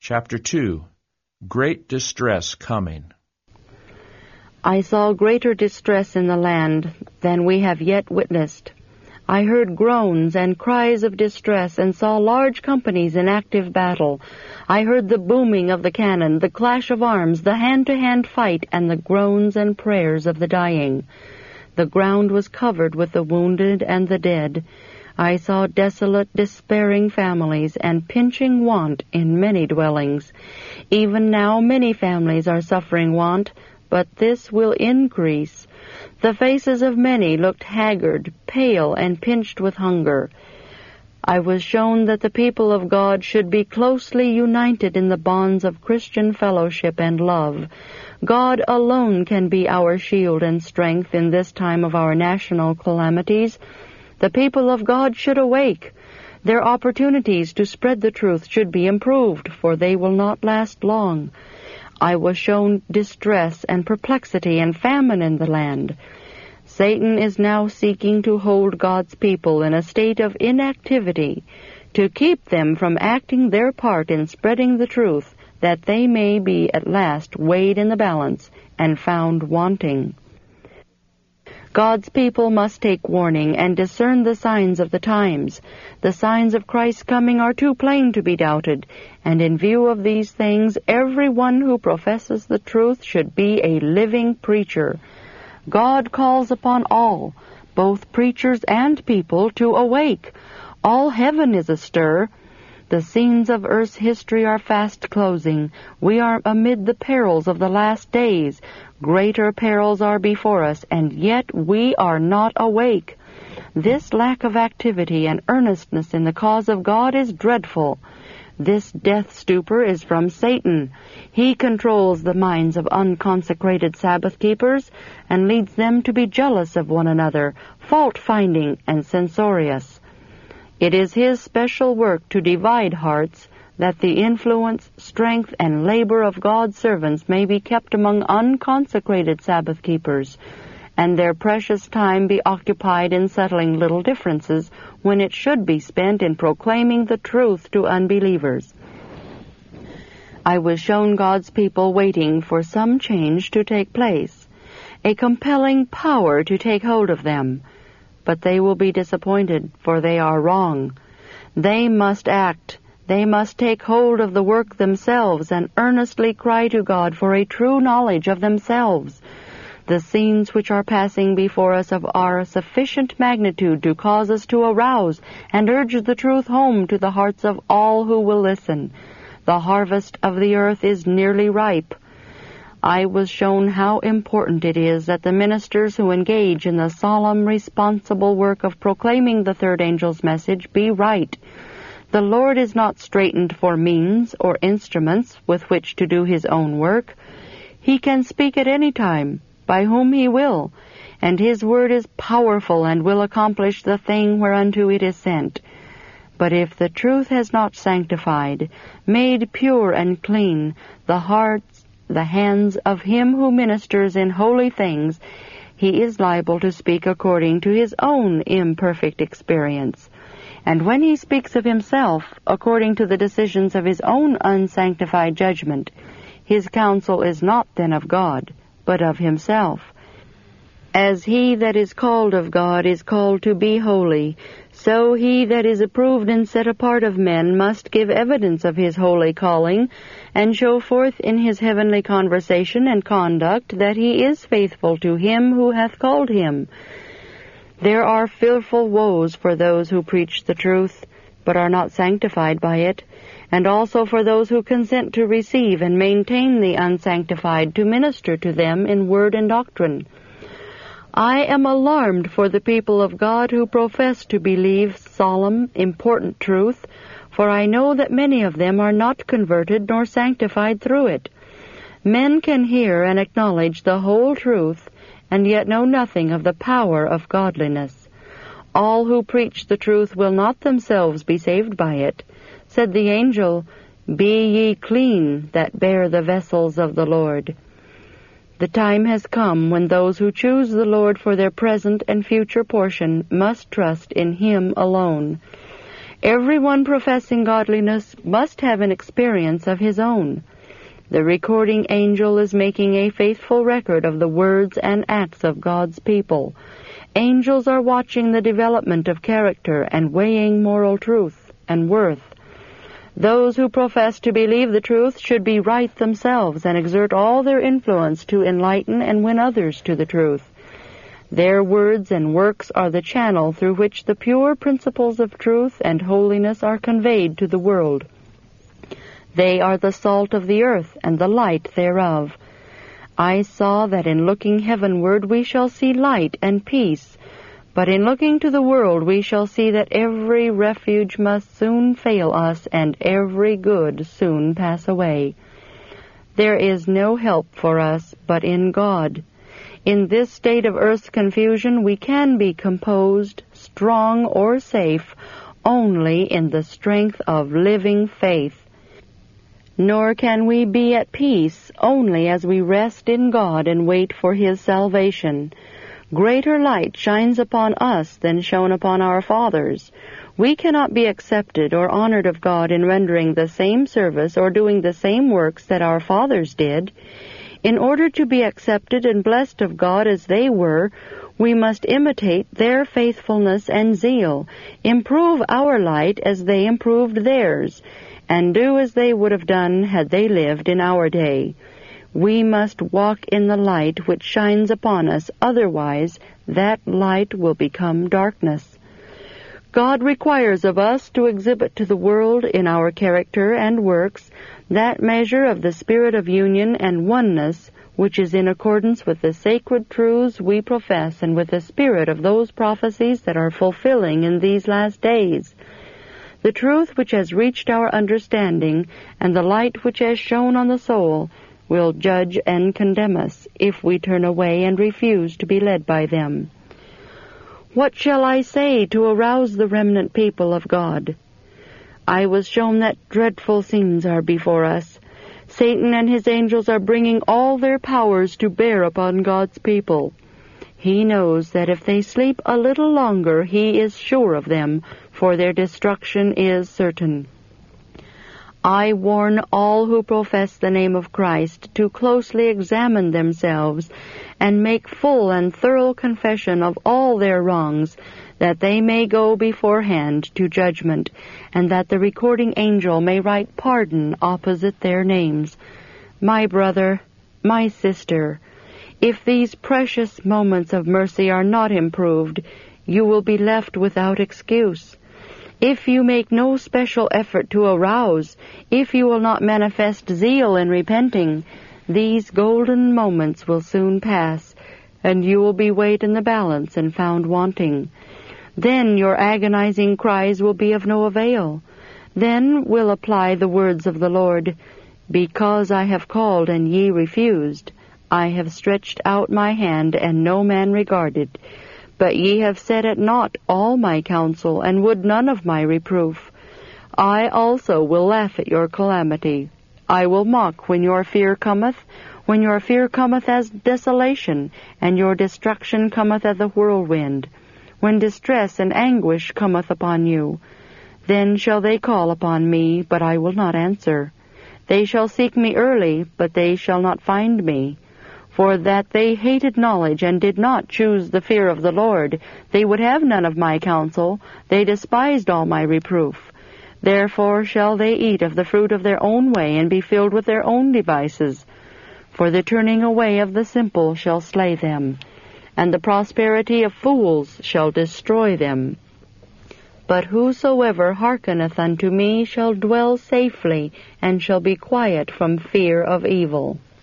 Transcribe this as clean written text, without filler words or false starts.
Chapter 2. Great Distress Coming. I saw greater distress in the land than we have yet witnessed. I heard groans and cries of distress and saw large companies in active battle. I heard the booming of the cannon, the clash of arms, the hand-to-hand fight, and the groans and prayers of the dying. The ground was covered with the wounded and the dead. I saw desolate, despairing families and pinching want in many dwellings. Even now many families are suffering want, but this will increase. The faces of many looked haggard, pale, and pinched with hunger. I was shown that the people of God should be closely united in the bonds of Christian fellowship and love. God alone can be our shield and strength in this time of our national calamities. The people of God should awake. Their opportunities to spread the truth should be improved, for they will not last long. I was shown distress and perplexity and famine in the land. Satan is now seeking to hold God's people in a state of inactivity, to keep them from acting their part in spreading the truth, that they may be at last weighed in the balance and found wanting. God's people must take warning and discern the signs of the times. The signs of Christ's coming are too plain to be doubted, and in view of these things, everyone who professes the truth should be a living preacher. God calls upon all, both preachers and people, to awake. All heaven is astir. The scenes of earth's history are fast closing. We are amid the perils of the last days. Greater perils are before us, and yet we are not awake. This lack of activity and earnestness in the cause of God is dreadful. This death stupor is from Satan. He controls the minds of unconsecrated Sabbath keepers and leads them to be jealous of one another, fault-finding, and censorious. It is his special work to divide hearts, that the influence, strength, and labor of God's servants may be kept among unconsecrated Sabbath keepers, and their precious time be occupied in settling little differences when it should be spent in proclaiming the truth to unbelievers. I was shown God's people waiting for some change to take place, a compelling power to take hold of them. But they will be disappointed, for they are wrong. They must act. They must take hold of the work themselves and earnestly cry to God for a true knowledge of themselves. The scenes which are passing before us are sufficient magnitude to cause us to arouse and urge the truth home to the hearts of all who will listen. The harvest of the earth is nearly ripe. I was shown how important it is that the ministers who engage in the solemn, responsible work of proclaiming the third angel's message be right. The Lord is not straitened for means or instruments with which to do his own work. He can speak at any time, by whom he will, and his word is powerful and will accomplish the thing whereunto it is sent. But if the truth has not sanctified, made pure and clean, the hearts, the hands of him who ministers in holy things, he is liable to speak according to his own imperfect experience. And when he speaks of himself, according to the decisions of his own unsanctified judgment, his counsel is not then of God, but of himself. As he that is called of God is called to be holy, so he that is approved and set apart of men must give evidence of his holy calling, and show forth in his heavenly conversation and conduct that he is faithful to him who hath called him. There are fearful woes for those who preach the truth, but are not sanctified by it, and also for those who consent to receive and maintain the unsanctified to minister to them in word and doctrine. I am alarmed for the people of God who profess to believe solemn, important truth, for I know that many of them are not converted nor sanctified through it. Men can hear and acknowledge the whole truth, and yet know nothing of the power of godliness. All who preach the truth will not themselves be saved by it. Said the angel, "Be ye clean that bear the vessels of the Lord." The time has come when those who choose the Lord for their present and future portion must trust in him alone. Everyone professing godliness must have an experience of his own. The recording angel is making a faithful record of the words and acts of God's people. Angels are watching the development of character and weighing moral truth and worth. Those who profess to believe the truth should be right themselves and exert all their influence to enlighten and win others to the truth. Their words and works are the channel through which the pure principles of truth and holiness are conveyed to the world. They are the salt of the earth and the light thereof. I saw that in looking heavenward we shall see light and peace, but in looking to the world we shall see that every refuge must soon fail us and every good soon pass away. There is no help for us but in God. In this state of earth's confusion we can be composed, strong, or safe only in the strength of living faith. Nor can we be at peace only as we rest in God and wait for His salvation. Greater light shines upon us than shone upon our fathers. We cannot be accepted or honored of God in rendering the same service or doing the same works that our fathers did. In order to be accepted and blessed of God as they were, we must imitate their faithfulness and zeal, improve our light as they improved theirs, and do as they would have done had they lived in our day. We must walk in the light which shines upon us, otherwise that light will become darkness. God requires of us to exhibit to the world in our character and works that measure of the spirit of union and oneness which is in accordance with the sacred truths we profess and with the spirit of those prophecies that are fulfilling in these last days. The truth which has reached our understanding and the light which has shone on the soul will judge and condemn us if we turn away and refuse to be led by them. What shall I say to arouse the remnant people of God? I was shown that dreadful scenes are before us. Satan and his angels are bringing all their powers to bear upon God's people. He knows that if they sleep a little longer, he is sure of them, for their destruction is certain. I warn all who profess the name of Christ to closely examine themselves and make full and thorough confession of all their wrongs, that they may go beforehand to judgment, and that the recording angel may write pardon opposite their names. My brother, my sister, if these precious moments of mercy are not improved, you will be left without excuse. If you make no special effort to arouse, if you will not manifest zeal in repenting, these golden moments will soon pass, and you will be weighed in the balance and found wanting. Then your agonizing cries will be of no avail. Then will apply the words of the Lord, "Because I have called and ye refused, I have stretched out my hand and no man regarded. But ye have set at naught all my counsel, and would none of my reproof. I also will laugh at your calamity. I will mock when your fear cometh as desolation, and your destruction cometh as a whirlwind, when distress and anguish cometh upon you. Then shall they call upon me, but I will not answer. They shall seek me early, but they shall not find me. For that they hated knowledge and did not choose the fear of the Lord, they would have none of my counsel, they despised all my reproof. Therefore shall they eat of the fruit of their own way, and be filled with their own devices. For the turning away of the simple shall slay them, and the prosperity of fools shall destroy them. But whosoever hearkeneth unto me shall dwell safely, and shall be quiet from fear of evil."